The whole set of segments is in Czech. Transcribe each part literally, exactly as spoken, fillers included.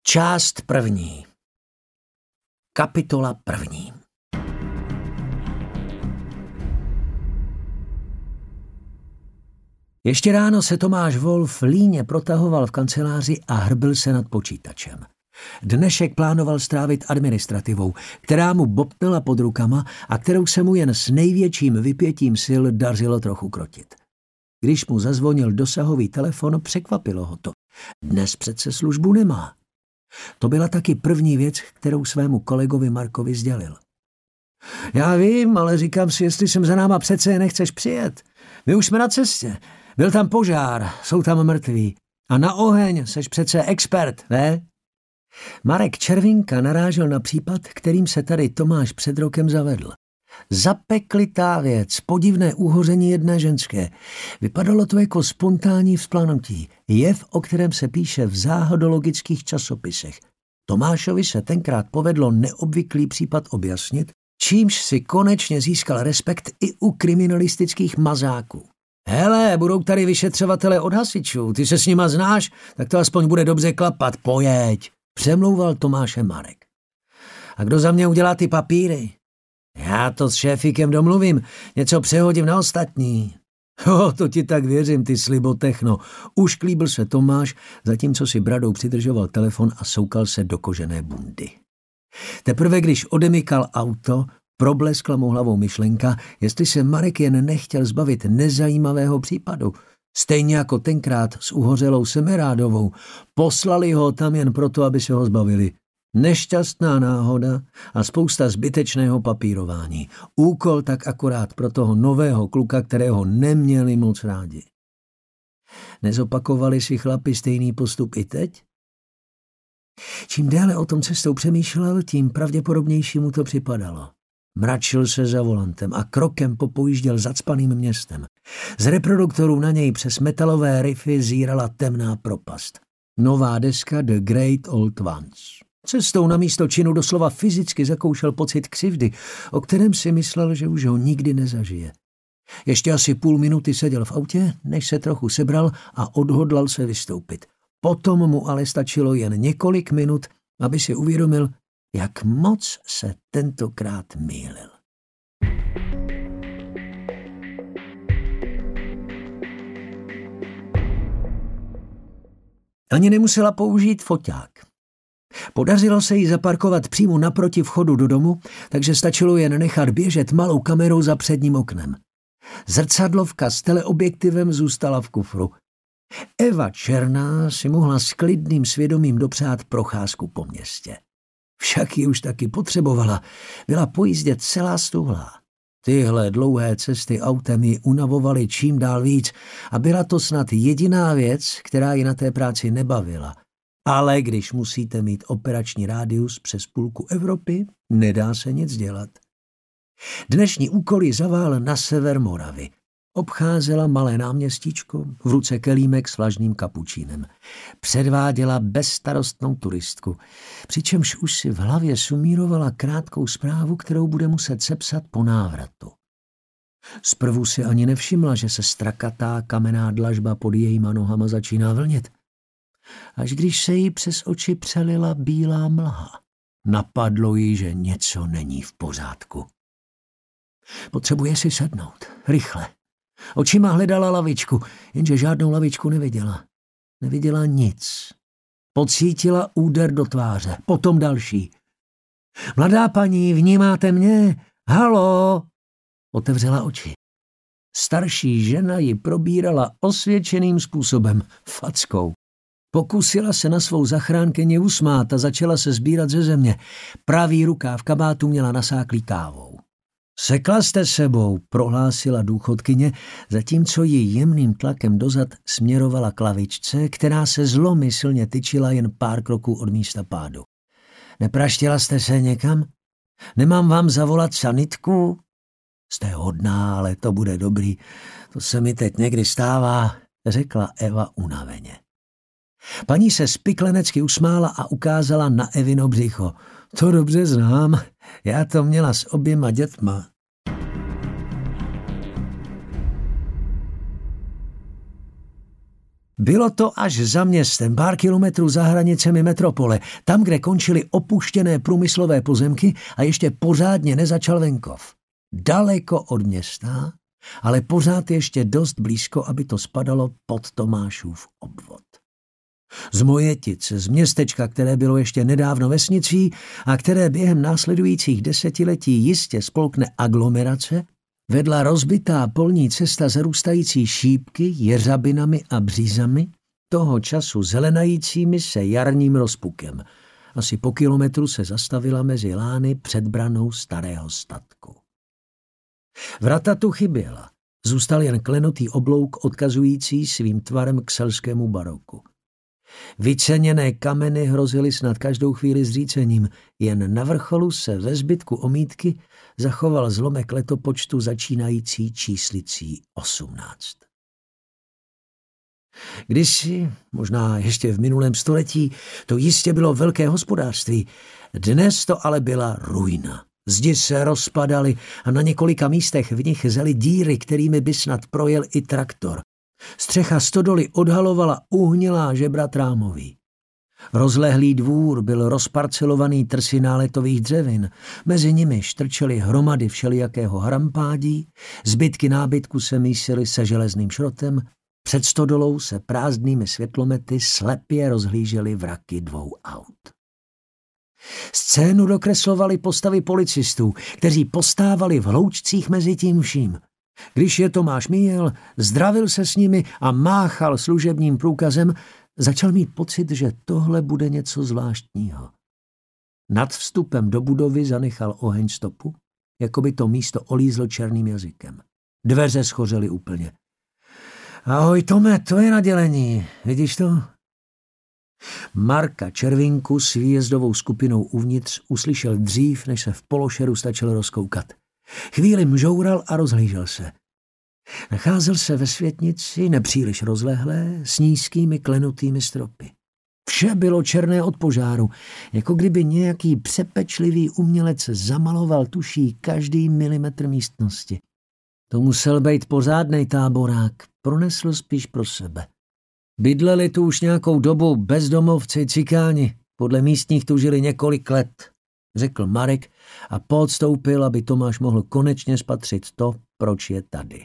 Část první. Kapitola první. Ještě ráno se Tomáš Wolf líně protahoval v kanceláři a hrbil se nad počítačem. Dnešek plánoval strávit administrativou, která mu bobtnala pod rukama a kterou se mu jen s největším vypětím sil dařilo trochu krotit. Když mu zazvonil dosahový telefon, překvapilo ho to. Dnes přece službu nemá. To byla taky první věc, kterou svému kolegovi Markovi sdělil. Já vím, ale říkám si, jestli sem za náma přece nechceš přijet. My už jsme na cestě. Byl tam požár, jsou tam mrtví. A na oheň seš přece expert, ne? Marek Červinka narážel na případ, kterým se tady Tomáš před rokem zavedl. Zapeklitá věc, podivné uhoření jedné ženské. Vypadalo to jako spontánní vzplanutí, jev, o kterém se píše v záhadologických časopisech. Tomášovi se tenkrát povedlo neobvyklý případ objasnit, čímž si konečně získal respekt i u kriminalistických mazáků. Hele, budou tady vyšetřovatelé od hasičů, ty se s nima znáš, tak to aspoň bude dobře klapat, pojeď, přemlouval Tomáše Marek. A kdo za mě udělá ty papíry? Já to s šéfikem domluvím, něco přehodím na ostatní. O, to ti tak věřím, ty slibotechno. Ušklíbil se Tomáš, zatímco si bradou přidržoval telefon a soukal se do kožené bundy. Teprve když odemykal auto, probleskla mu hlavou myšlenka, jestli se Marek jen nechtěl zbavit nezajímavého případu. Stejně jako tenkrát s uhořelou Semerádovou. Poslali ho tam jen proto, aby se ho zbavili. Nešťastná náhoda a spousta zbytečného papírování. Úkol tak akorát pro toho nového kluka, kterého neměli moc rádi. Nezopakovali si chlapi stejný postup i teď? Čím déle o tom cestou přemýšlel, tím pravděpodobnější mu to připadalo. Mračil se za volantem a krokem popojížděl zacpaným městem. Z reproduktorů na něj přes metalové riffy zírala temná propast. Nová deska The Great Old Ones. Cestou na místo činu doslova fyzicky zakoušel pocit křivdy, o kterém si myslel, že už ho nikdy nezažije. Ještě asi půl minuty seděl v autě, než se trochu sebral a odhodlal se vystoupit. Potom mu ale stačilo jen několik minut, aby si uvědomil, jak moc se tentokrát mýlil. Ani nemusela použít foťák. Podařilo se jí zaparkovat přímo naproti vchodu do domu, takže stačilo jen nechat běžet malou kamerou za předním oknem. Zrcadlovka s teleobjektivem zůstala v kufru. Eva Černá si mohla s klidným svědomím dopřát procházku po městě. Však ji už taky potřebovala, byla po jízdě celá stuhlá. Tyhle dlouhé cesty autem ji unavovaly čím dál víc a byla to snad jediná věc, která ji na té práci nebavila. Ale když musíte mít operační rádius přes půlku Evropy, nedá se nic dělat. Dnešní úkol ji zavál na sever Moravy. Obcházela malé náměstíčko, v ruce kelímek s vlažným kapučínem. Předváděla bezstarostnou turistku, přičemž už si v hlavě sumírovala krátkou zprávu, kterou bude muset sepsat po návratu. Zprvu si ani nevšimla, že se strakatá kamenná dlažba pod jejíma nohama začíná vlnit. Až když se jí přes oči přelila bílá mlha, napadlo jí, že něco není v pořádku. Potřebuje si sednout, rychle. Očima hledala lavičku, jenže žádnou lavičku neviděla. Neviděla nic. Pocítila úder do tváře, potom další. Mladá paní, vnímáte mě? Halo! Otevřela oči. Starší žena ji probírala osvědčeným způsobem, fackou. Pokusila se na svou zachránkyni usmát a začala se sbírat ze země. Pravý rukáv v kabátu měla nasáklý kávou. Sekla jste sebou, prohlásila důchodkyně, zatímco ji jemným tlakem dozad směrovala k lavičce, která se zlomyslně tyčila jen pár kroků od místa pádu. Nepraštěla jste se někam? Nemám vám zavolat sanitku? Jste hodná, ale to bude dobrý. To se mi teď někdy stává, řekla Eva unaveně. Paní se spiklenecky usmála a ukázala na Evino břicho. To dobře znám, já to měla s oběma dětma. Bylo to až za městem, pár kilometrů za hranicemi metropole, tam, kde končily opuštěné průmyslové pozemky a ještě pořádně nezačal venkov. Daleko od města, ale pořád ještě dost blízko, aby to spadalo pod Tomášův obvod. Z Mojetice, z městečka, které bylo ještě nedávno vesnicí a které během následujících desetiletí jistě spolkne aglomerace, vedla rozbitá polní cesta zarůstající šípky, jeřabinami a břízami, toho času zelenajícími se jarním rozpukem. Asi po kilometru se zastavila mezi lány před branou starého statku. Vrata tu chyběla. Zůstal jen klenutý oblouk odkazující svým tvarem k selskému baroku. Vyceněné kameny hrozily snad každou chvíli zřícením, jen na vrcholu se ve zbytku omítky zachoval zlomek letopočtu začínající číslicí osmnáct. Kdysi, možná ještě v minulém století, to jistě bylo velké hospodářství, dnes to ale byla ruina. Zdi se rozpadaly a na několika místech v nich zely díry, kterými by snad projel i traktor. Střecha stodoly odhalovala uhnilá žebra trámový. Rozlehlý dvůr byl rozparcelovaný trsy náletových dřevin, mezi nimi štrčely hromady všelijakého hrampádí, zbytky nábytku se mísily se železným šrotem, před stodolou se prázdnými světlomety slepě rozhlížely vraky dvou aut. Scénu dokreslovaly postavy policistů, kteří postávali v hloučcích mezi tím vším. Když je Tomáš míjel, zdravil se s nimi a máchal služebním průkazem, začal mít pocit, že tohle bude něco zvláštního. Nad vstupem do budovy zanechal oheň stopu, jako by to místo olízl černým jazykem. Dveře schořely úplně. Ahoj Tome, to je na dělení, vidíš to? Marka Červinku s výjezdovou skupinou uvnitř uslyšel dřív, než se v pološeru stačil rozkoukat. Chvíli mžoural a rozhlížel se. Nacházel se ve světnici nepříliš rozlehlé, s nízkými klenutými stropy. Vše bylo černé od požáru, jako kdyby nějaký přepečlivý umělec zamaloval tuší každý milimetr místnosti. To musel být pořádnej táborák, pronesl spíš pro sebe. Bydleli tu už nějakou dobu bezdomovci cikáni, podle místních tu žili několik let, řekl Marek a podstoupil, aby Tomáš mohl konečně spatřit to, proč je tady.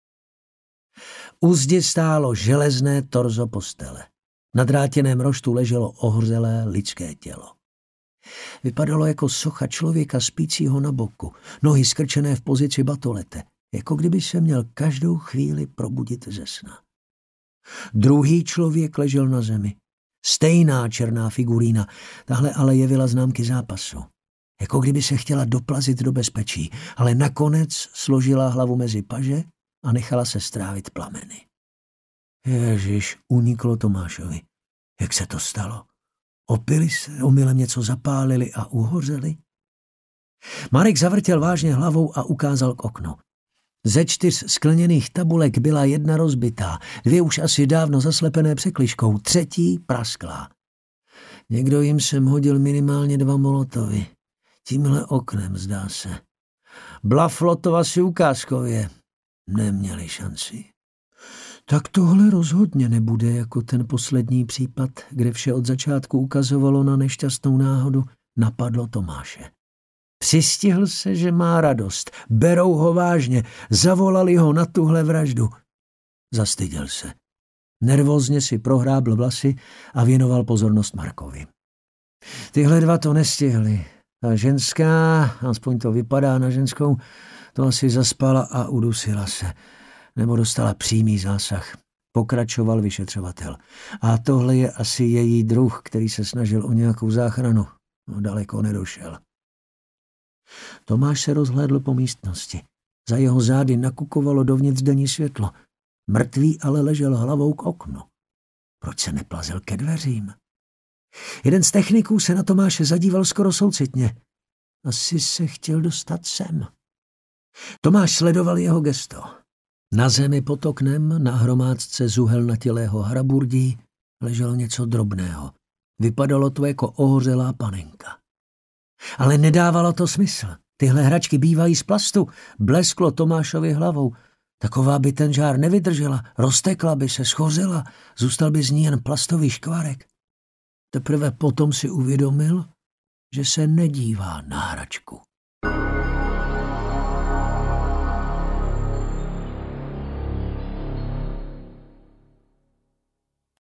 U zdi stálo železné torzo postele. Na drátěném roštu leželo ohřelé lidské tělo. Vypadalo jako socha člověka spícího na boku, nohy skrčené v pozici batolete, jako kdyby se měl každou chvíli probudit ze sna. Druhý člověk ležel na zemi. Stejná černá figurína, tahle ale jevila známky zápasu. Jako kdyby se chtěla doplazit do bezpečí, ale nakonec složila hlavu mezi paže a nechala se strávit plameny. Ježiš, uniklo Tomášovi. Jak se to stalo? Opili se, omylem něco zapálili a uhořeli? Marek zavrtěl vážně hlavou a ukázal k oknu. Ze čtyř skleněných tabulek byla jedna rozbitá, dvě už asi dávno zaslepené překližkou, třetí prasklá. Někdo jim sem hodil minimálně dva molotovy. Tímhle oknem, zdá se. Blaflotov asi ukázkově. Neměli šanci. Tak tohle rozhodně nebude jako ten poslední případ, kde vše od začátku ukazovalo na nešťastnou náhodu, napadlo Tomáše. Přistihl se, že má radost, berou ho vážně, zavolali ho na tuhle vraždu. Zastyděl se. Nervózně si prohrábl vlasy a věnoval pozornost Markovi. Tyhle dva to nestihli. Ta ženská, aspoň to vypadá na ženskou, to asi zaspala a udusila se. Nebo dostala přímý zásah. Pokračoval vyšetřovatel. A tohle je asi její druh, který se snažil o nějakou záchranu. No, daleko nedošel. Tomáš se rozhlédl po místnosti. Za jeho zády nakukovalo dovnitř denní světlo. Mrtvý ale ležel hlavou k oknu. Proč se neplazil ke dveřím? Jeden z techniků se na Tomáše zadíval skoro soucitně. Asi se chtěl dostat sem. Tomáš sledoval jeho gesto. Na zemi pod oknem, na hromádce zuhelnatělého hraburdí, leželo něco drobného. Vypadalo to jako ohořelá panenka. Ale nedávalo to smysl. Tyhle hračky bývají z plastu. Blesklo Tomášovi hlavou. Taková by ten žár nevydržela, roztekla by se, schořela, zůstal by z ní jen plastový škvárek. Teprve potom si uvědomil, že se nedívá na hračku.